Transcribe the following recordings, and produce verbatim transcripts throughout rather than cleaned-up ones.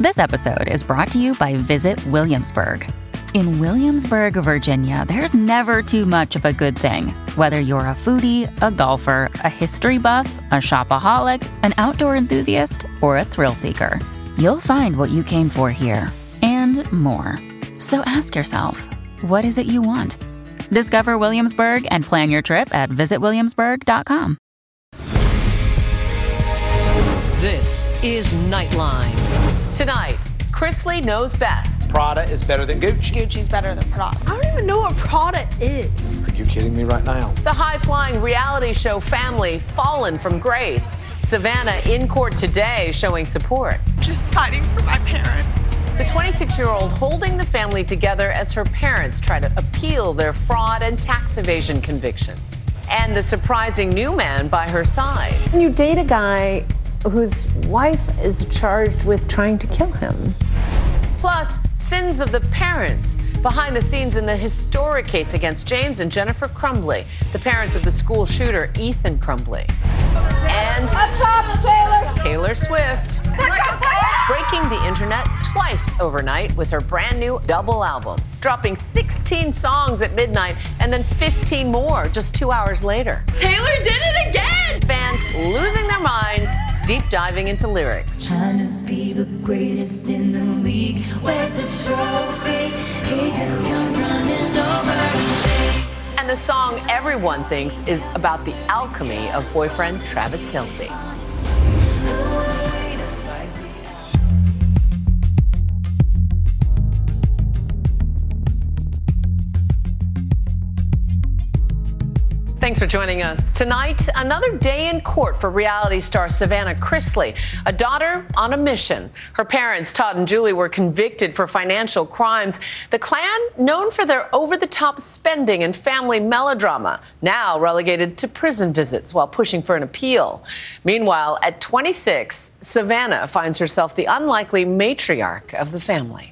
This episode is brought to you by Visit Williamsburg. In Williamsburg, Virginia, there's never too much of a good thing. Whether you're a foodie, a golfer, a history buff, a shopaholic, an outdoor enthusiast, or a thrill seeker, you'll find what you came for here and more. So ask yourself, what is it you want? Discover Williamsburg and plan your trip at visit williamsburg dot com. This is Nightline. Tonight, Chrisley knows best. Prada is better than Gucci. Gucci's better than Prada. I don't even know what Prada is. Are you kidding me right now? The high-flying reality show family fallen from grace. Savannah in court today showing support. Just fighting for my parents. The twenty-six-year-old holding the family together as her parents try to appeal their fraud and tax evasion convictions. And the surprising new man by her side. You date a guy whose wife is charged with trying to kill him. Plus, sins of the parents. Behind the scenes in the historic case against James and Jennifer Crumbley, the parents of the school shooter, Ethan Crumbley. And Taylor. Taylor Swift. Breaking the internet twice overnight with her brand new double album, dropping sixteen songs at midnight and then fifteen more just two hours later. Taylor did it again! Fans losing their minds, deep diving into lyrics. Trying to be the greatest in the league. Where's the trophy? He just comes running over me. And the song everyone thinks is about the alchemy of boyfriend Travis Kelce. Thanks for joining us. Tonight, another day in court for reality star Savannah Chrisley, a daughter on a mission. Her parents, Todd and Julie, were convicted for financial crimes. The clan, known for their over-the-top spending and family melodrama, now relegated to prison visits while pushing for an appeal. Meanwhile, at twenty-six, Savannah finds herself the unlikely matriarch of the family.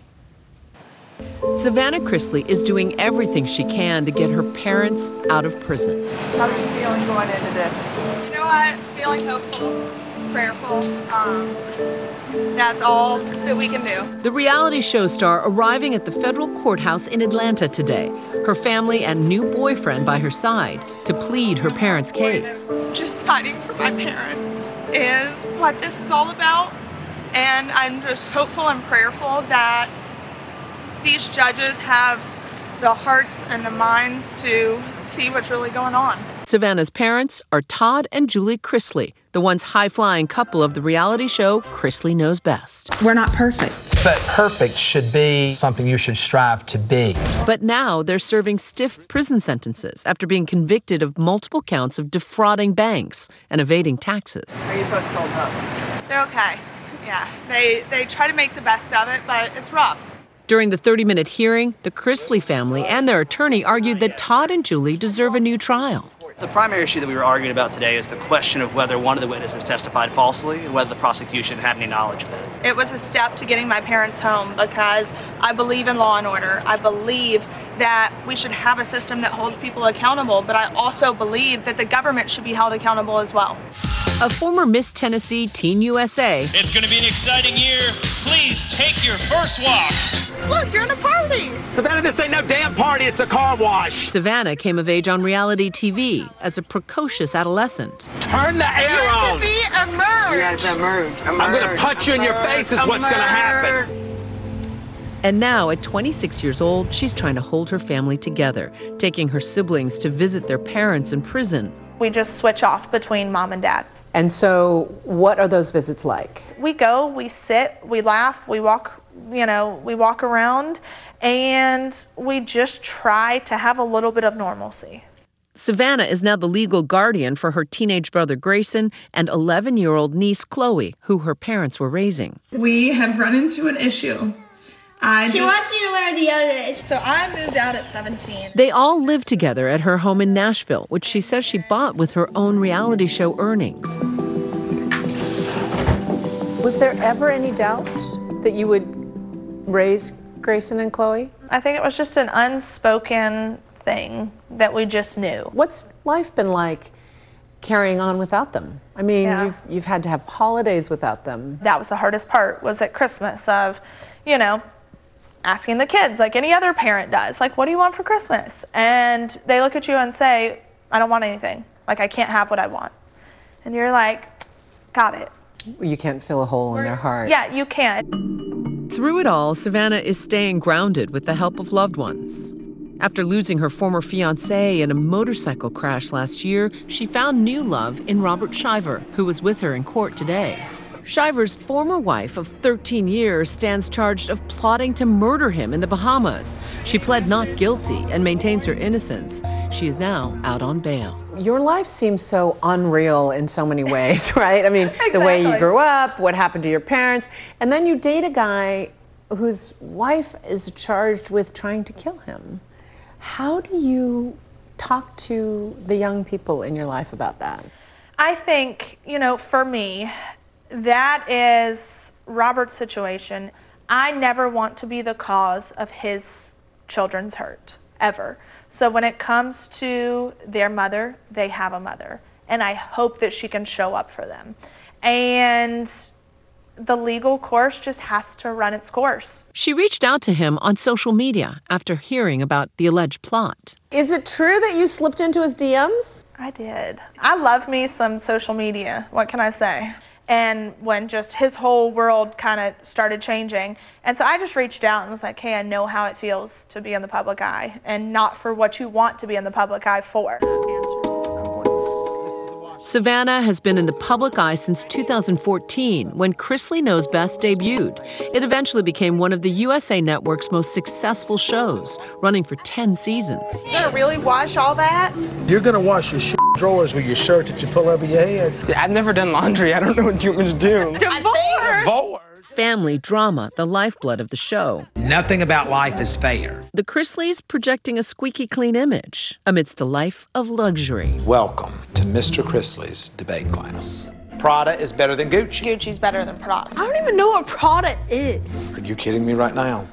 Savannah Chrisley is doing everything she can to get her parents out of prison. How are you feeling going into this? You know what? Feeling hopeful, prayerful. Um, that's all that we can do. The reality show star arriving at the federal courthouse in Atlanta today, her family and new boyfriend by her side to plead her parents' case. Just fighting for my parents is what this is all about. And I'm just hopeful and prayerful that these judges have the hearts and the minds to see what's really going on. Savannah's parents are Todd and Julie Chrisley, the once high-flying couple of the reality show Chrisley Knows Best. We're not perfect. But perfect should be something you should strive to be. But now they're serving stiff prison sentences after being convicted of multiple counts of defrauding banks and evading taxes. Are you folks holding up? They're okay. Yeah, they, they try to make the best of it, but it's rough. During the thirty-minute hearing, the Chrisley family and their attorney argued that Todd and Julie deserve a new trial. The primary issue that we were arguing about today is the question of whether one of the witnesses testified falsely and whether the prosecution had any knowledge of that. It was a step to getting my parents home because I believe in law and order. I believe that we should have a system that holds people accountable, but I also believe that the government should be held accountable as well. A former Miss Tennessee Teen U S A. It's going to be an exciting year. Please take your first walk. Look, you're in a party. Savannah, this ain't no damn party, it's a car wash. Savannah came of age on reality T V as a precocious adolescent. Turn the air on. You have to be emerged. You have to emerge. emerge. I'm going to punch you in your face is what's going to happen. And now, at twenty-six years old, she's trying to hold her family together, taking her siblings to visit their parents in prison. We just switch off between mom and dad. And so what are those visits like? We go, we sit, we laugh, we walk, you know, we walk around, and we just try to have a little bit of normalcy. Savannah is now the legal guardian for her teenage brother Grayson and eleven-year-old niece Chloe, who her parents were raising. We have run into an issue. I she do- wants me to wear deodorant. So I moved out at seventeen. They all live together at her home in Nashville, which she says she bought with her own reality show earnings. Was there ever any doubt that you would raise Grayson and Chloe? I think it was just an unspoken thing that we just knew. What's life been like carrying on without them? I I mean, Yeah. you've, you've had to have holidays without them. That was the hardest part, was at Christmas of, you know, asking the kids like any other parent does, like, what do you want for Christmas? And they look at you and say, I don't want anything. Like, I can't have what I want. And you're like, got it. You can't fill a hole in their heart. Yeah, you can. Through it all, Savannah is staying grounded with the help of loved ones. After losing her former fiancé in a motorcycle crash last year, she found new love in Robert Shiver, who was with her in court today. Shiver's former wife of thirteen years stands charged of plotting to murder him in the Bahamas. She pled not guilty and maintains her innocence. She is now out on bail. Your life seems so unreal in so many ways, right? I mean, Exactly. the way you grew up, what happened to your parents, and then you date a guy whose wife is charged with trying to kill him. How do you talk to the young people in your life about that? I think, you know, for me, that is Robert's situation. I never want to be the cause of his children's hurt, ever. So when it comes to their mother, they have a mother. And I hope that she can show up for them. And the legal course just has to run its course. She reached out to him on social media after hearing about the alleged plot. Is it true that you slipped into his D Ms? I did. I love me some social media. What can I say? And when just his whole world kind of started changing. And so I just reached out and was like, hey, I know how it feels to be in the public eye, and not for what you want to be in the public eye for. Savannah has been in the public eye since two thousand fourteen, when Chrisley Knows Best debuted. It eventually became one of the U S A Network's most successful shows, running for ten seasons. You're gonna really wash all that? You're gonna wash your shit drawers with your shirt that you pull over your head. I've never done laundry. I don't know what you want me to do. Divorce! Divorce. Family drama, the lifeblood of the show. Nothing about life is fair. The Chrisleys projecting a squeaky clean image amidst a life of luxury. Welcome to Mister Chrisley's debate class. Prada is better than Gucci. Gucci's better than Prada. I don't even know what Prada is. Are you kidding me right now?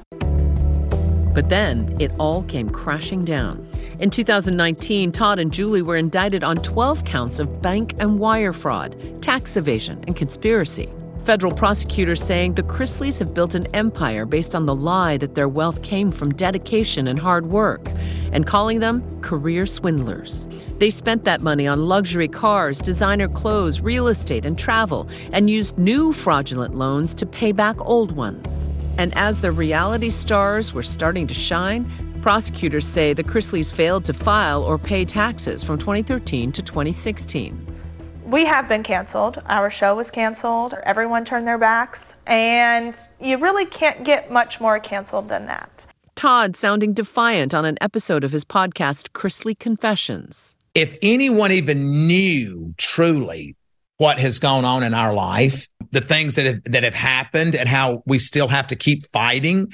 But then it all came crashing down. In two thousand nineteen, Todd and Julie were indicted on twelve counts of bank and wire fraud, tax evasion, and conspiracy. Federal prosecutors saying the Chrisleys have built an empire based on the lie that their wealth came from dedication and hard work, and calling them career swindlers. They spent that money on luxury cars, designer clothes, real estate, and travel, and used new fraudulent loans to pay back old ones. And as the reality stars were starting to shine, prosecutors say the Chrisleys failed to file or pay taxes from twenty thirteen to twenty sixteen. We have been canceled. Our show was canceled. Everyone turned their backs. And you really can't get much more canceled than that. Todd sounding defiant on an episode of his podcast, Chrisley Confessions. If anyone even knew truly what has gone on in our life, the things that have, that have happened and how we still have to keep fighting,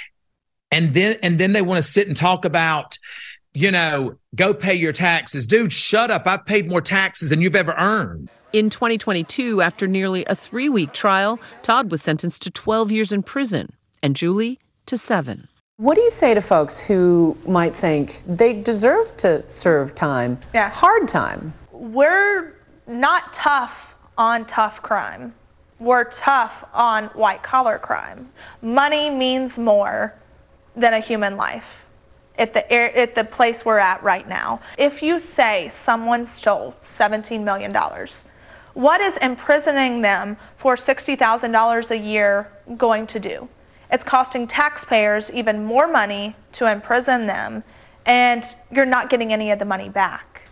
and then and then they want to sit and talk about, you know, go pay your taxes. Dude, shut up. I've paid more taxes than you've ever earned. In twenty twenty-two, after nearly a three-week trial, Todd was sentenced to twelve years in prison, and Julie to seven. What do you say to folks who might think they deserve to serve time, Yeah. hard time? We're not tough on tough crime. We're tough on white-collar crime. Money means more than a human life at the at the place we're at right now. If you say someone stole seventeen million dollars, what is imprisoning them for sixty thousand dollars a year going to do? It's costing taxpayers even more money to imprison them, and you're not getting any of the money back.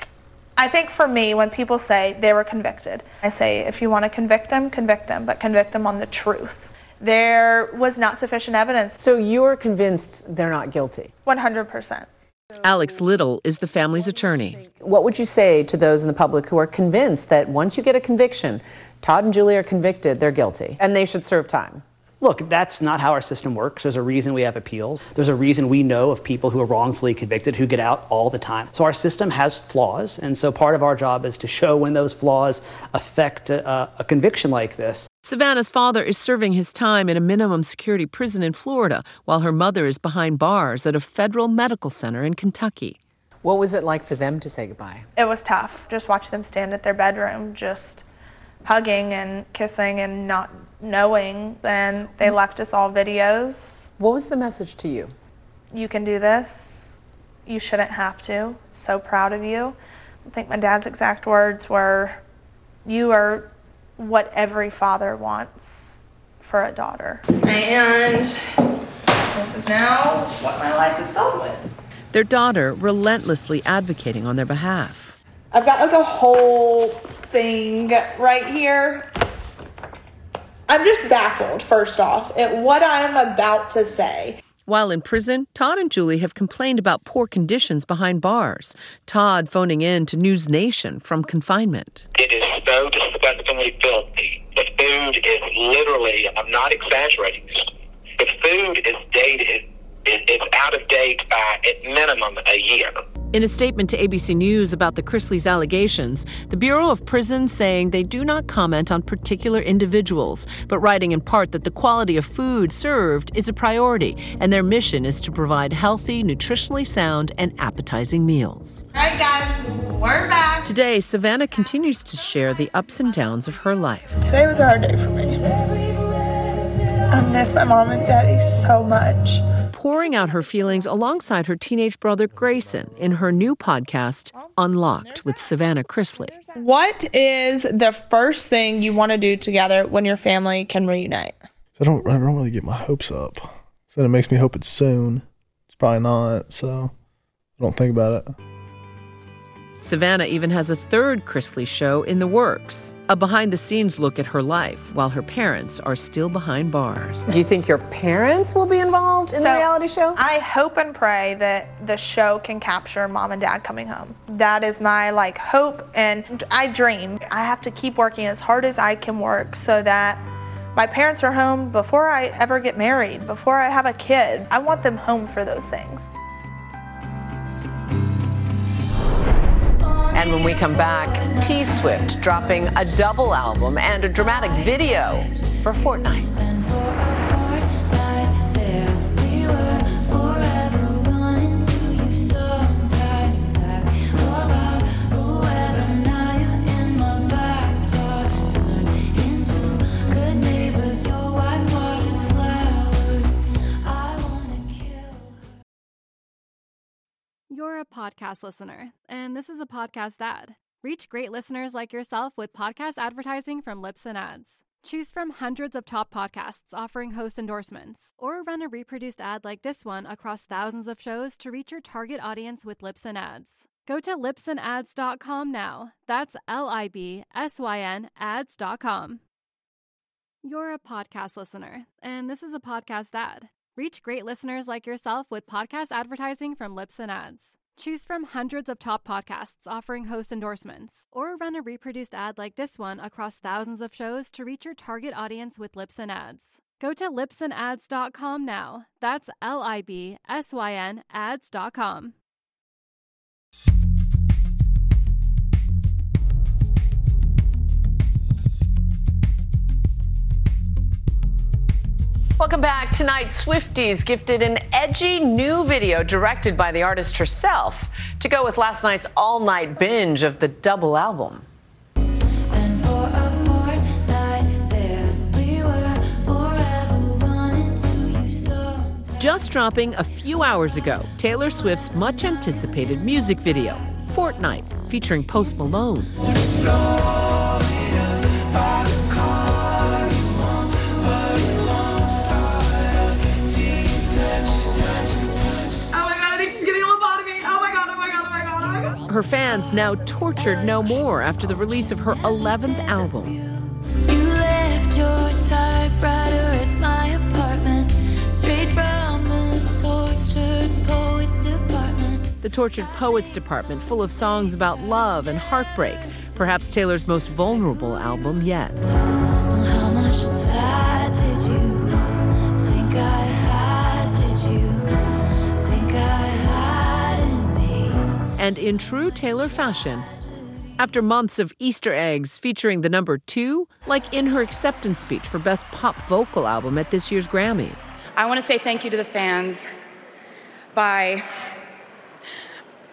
I think for me, when people say they were convicted, I say, if you want to convict them, convict them, but convict them on the truth. There was not sufficient evidence. So you're convinced they're not guilty? one hundred percent. Alex Little is the family's attorney. What would you say to those in the public who are convinced that once you get a conviction, Todd and Julie are convicted, they're guilty, and they should serve time? Look, that's not how our system works. There's a reason we have appeals. There's a reason we know of people who are wrongfully convicted who get out all the time. So our system has flaws, and so part of our job is to show when those flaws affect a, a conviction like this. Savannah's father is serving his time in a minimum security prison in Florida, while her mother is behind bars at a federal medical center in Kentucky. What was it like for them to say goodbye? It was tough. Just watch them stand at their bedroom, just hugging and kissing and not knowing. And they left us all videos. What was the message to you? You can do this. You shouldn't have to. So proud of you. I think my dad's exact words were, you are what every father wants for a daughter. And this is now what my life is filled with. Their daughter relentlessly advocating on their behalf. I've got like a whole thing right here. I'm just baffled, first off, at what I'm about to say. While in prison, Todd and Julie have complained about poor conditions behind bars. Todd phoning in to News Nation from confinement. It is so disgustingly filthy. The food is literally, I'm not exaggerating, the food is dated. It's out of date by at minimum a year. In a statement to A B C News about the Chrisleys' allegations, the Bureau of Prisons saying they do not comment on particular individuals, but writing in part that the quality of food served is a priority, and their mission is to provide healthy, nutritionally sound, and appetizing meals. All right, guys, we're back. Today, Savannah continues to share the ups and downs of her life. Today was a hard day for me. I miss my mom and daddy so much. Pouring out her feelings alongside her teenage brother Grayson in her new podcast, Unlocked with Savannah Chrisley. What is the first thing you want to do together when your family can reunite? I don't, I don't really get my hopes up. So it makes me hope it's soon. It's probably not, so I don't think about it. Savannah even has a third Chrisley show in the works, a behind-the-scenes look at her life while her parents are still behind bars. Do you think your parents will be involved in So, the reality show? I hope and pray that the show can capture mom and dad coming home. That is my like hope, and I dream. I have to keep working as hard as I can work so that my parents are home before I ever get married, before I have a kid. I want them home for those things. And when we come back, T-Swift dropping a double album and a dramatic video for Fortnite. You're a podcast listener, and this is a podcast ad. Reach great listeners like yourself with podcast advertising from Libsyn Ads. Choose from hundreds of top podcasts offering host endorsements, or run a reproduced ad like this one across thousands of shows to reach your target audience with Libsyn Ads. Go to libsyn ads dot com now. That's L I B S Y N ads dot com. You're a podcast listener, and this is a podcast ad. Reach great listeners like yourself with podcast advertising from Libsyn Ads. Choose from hundreds of top podcasts offering host endorsements, or run a reproduced ad like this one across thousands of shows to reach your target audience with Libsyn Ads. Go to libsyn ads dot com now. That's L I B S Y N ads dot com. Welcome back. Tonight, Swifties gifted an edgy new video directed by the artist herself to go with last night's all-night binge of the double album. And for a fortnight there we were, forever running to you so. Just dropping a few hours ago, Taylor Swift's much-anticipated music video, Fortnight, featuring Post Malone. Her fans now tortured no more after the release of her eleventh album. You left your typewriter at my apartment, straight from the tortured poets department. The Tortured Poets Department, full of songs about love and heartbreak, perhaps Taylor's most vulnerable album yet. So how much sad did you think I had? Did you think I had in me? And in true Taylor fashion, after months of Easter eggs featuring the number two, like in her acceptance speech for Best Pop Vocal Album at this year's Grammys. I want to say thank you to the fans by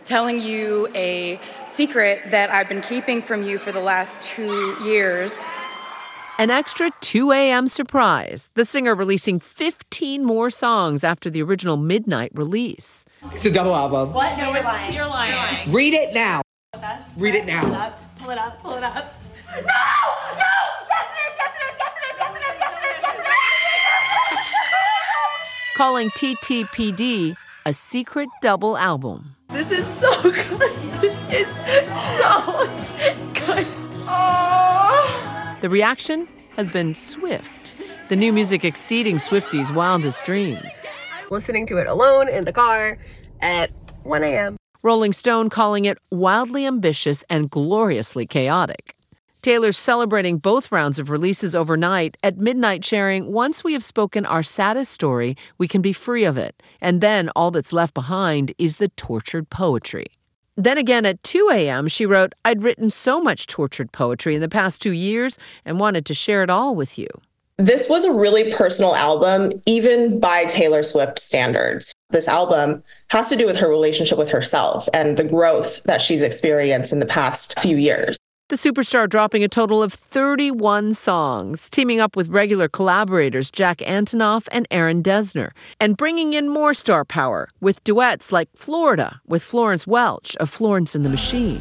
telling you a secret that I've been keeping from you for the last two years. An extra two a.m. surprise. The singer releasing fifteen more songs after the original Midnight release. It's a double album. What? No, you're lying. You're lying. You're lying. Read it now. Read it Pull it now. up. Pull it up. Pull it up. No! No! Yes, it is! Yes, it is! Yes, it is! Yes, it is! Yes, it is! Yes, it is! Yes, it is! Calling T T P D a secret double album. This is so good. This is so good. Oh! The reaction has been swift. The new music exceeding Swifties' wildest dreams. Listening to it alone in the car at one a.m. Rolling Stone calling it wildly ambitious and gloriously chaotic. Taylor's celebrating both rounds of releases overnight, at midnight sharing, once we have spoken our saddest story, we can be free of it. And then all that's left behind is the tortured poetry. Then again at two a.m., she wrote, I'd written so much tortured poetry in the past two years and wanted to share it all with you. This was a really personal album, even by Taylor Swift standards. This album has to do with her relationship with herself and the growth that she's experienced in the past few years. The superstar dropping a total of thirty-one songs, teaming up with regular collaborators Jack Antonoff and Aaron Dessner, and bringing in more star power with duets like Florida with Florence Welch of Florence and the Machine.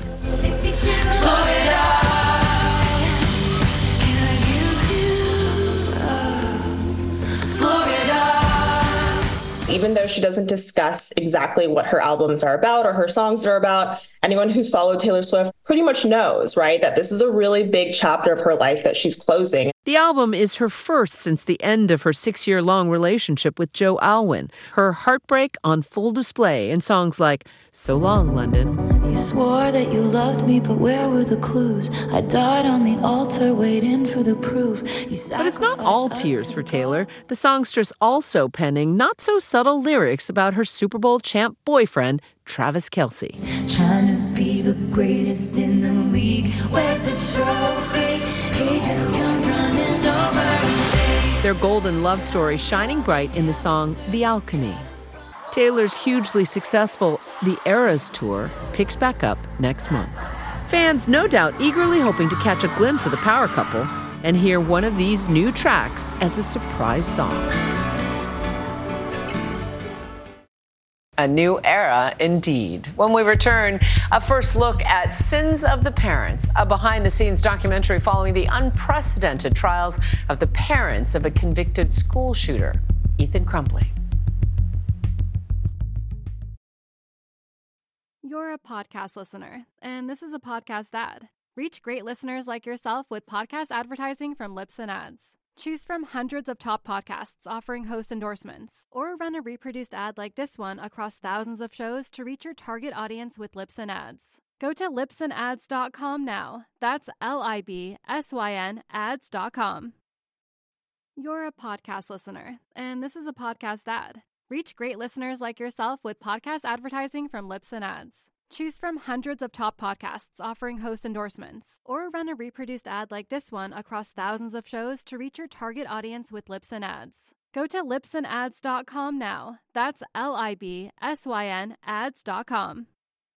Even though she doesn't discuss exactly what her albums are about or her songs are about, anyone who's followed Taylor Swift pretty much knows, right, that this is a really big chapter of her life that she's closing. The album is her first since the end of her six-year-long relationship with Joe Alwyn. Her heartbreak on full display in songs like So Long, London. You swore that you loved me, but where were the clues? I died on the altar waiting for the proof. But it's not all tears for Taylor. The songstress also penning not-so-subtle lyrics about her Super Bowl champ boyfriend, Travis Kelce. Trying to be the greatest in the league. Where's the trophy? He just comes running over me. Their golden love story shining bright in the song The Alchemy. Taylor's hugely successful The Eras Tour picks back up next month. Fans no doubt eagerly hoping to catch a glimpse of the power couple and hear one of these new tracks as a surprise song. A new era, indeed. When we return, a first look at Sins of the Parents, a behind-the-scenes documentary following the unprecedented trials of the parents of a convicted school shooter, Ethan Crumbley. You're a podcast listener, and this is a podcast ad. Reach great listeners like yourself with podcast advertising from Libsyn Ads. Choose from hundreds of top podcasts offering host endorsements, or run a reproduced ad like this one across thousands of shows to reach your target audience with Libsyn Ads. Go to libsyn ads dot com now. That's L I B S Y N ads dot com. You're a podcast listener, and this is a podcast ad. Reach great listeners like yourself with podcast advertising from Libsyn Ads. Choose from hundreds of top podcasts offering host endorsements, or run a reproduced ad like this one across thousands of shows to reach your target audience with Libsyn Ads. Go to libsyn ads dot com now. That's L I B S Y N ads dot com.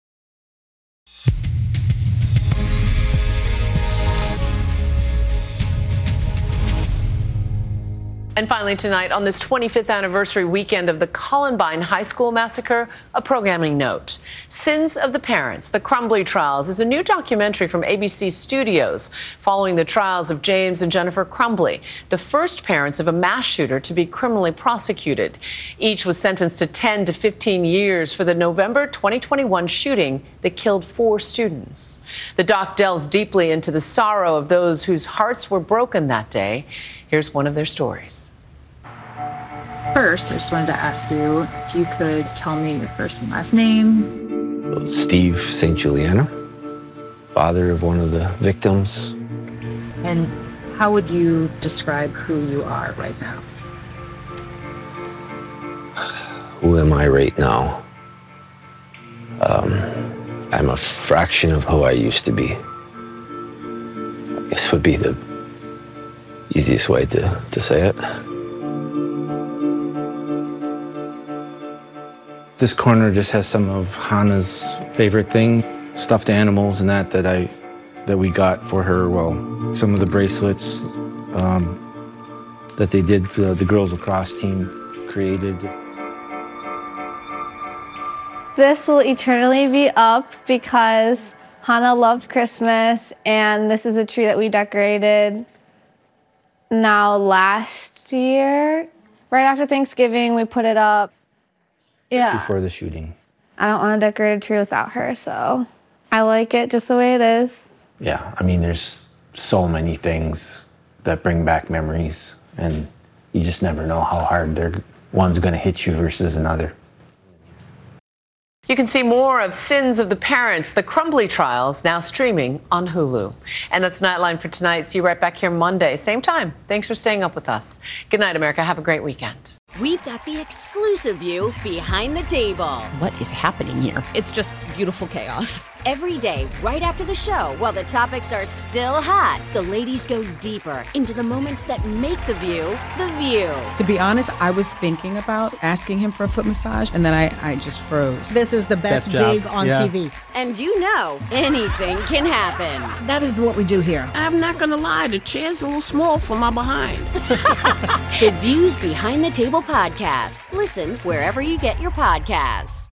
And finally tonight, on this twenty-fifth anniversary weekend of the Columbine High School massacre, a programming note. Sins of the Parents, The Crumbley Trials is a new documentary from A B C Studios following the trials of James and Jennifer Crumbley, the first parents of a mass shooter to be criminally prosecuted. Each was sentenced to ten to fifteen years for the November twenty twenty-one shooting that killed four students. The doc delves deeply into the sorrow of those whose hearts were broken that day. Here's one of their stories. First, I just wanted to ask you if you could tell me your first and last name. Steve Saint Juliano, father of one of the victims. And how would you describe who you are right now? Who am I right now? Um, I'm a fraction of who I used to be. I guess would be the easiest way to, to say it. This corner just has some of Hannah's favorite things, stuffed animals and that that I that we got for her. Well, some of the bracelets um, that they did for the, the girls lacrosse team created. This will eternally be up because Hannah loved Christmas, and this is a tree that we decorated now last year. Right after Thanksgiving, we put it up. Yeah. Before the shooting. I don't want to decorate a tree without her, so I like it just the way it is. Yeah, I mean, there's so many things that bring back memories, and you just never know how hard they're, one's going to hit you versus another. You can see more of Sins of the Parents, the Crumbly Trials, now streaming on Hulu. And that's Nightline for tonight. See you right back here Monday, same time. Thanks for staying up with us. Good night, America. Have a great weekend. We've got the exclusive view behind the table. What is happening here? It's just beautiful chaos. Every day, right after the show, while the topics are still hot, the ladies go deeper into the moments that make the view the view. To be honest, I was thinking about asking him for a foot massage, and then I, I just froze. This is the best gig on yeah. T V. And you know, anything can happen. That is what we do here. I'm not gonna lie, the chair's a little small for my behind. The Views Behind the Table podcast. Listen wherever you get your podcasts.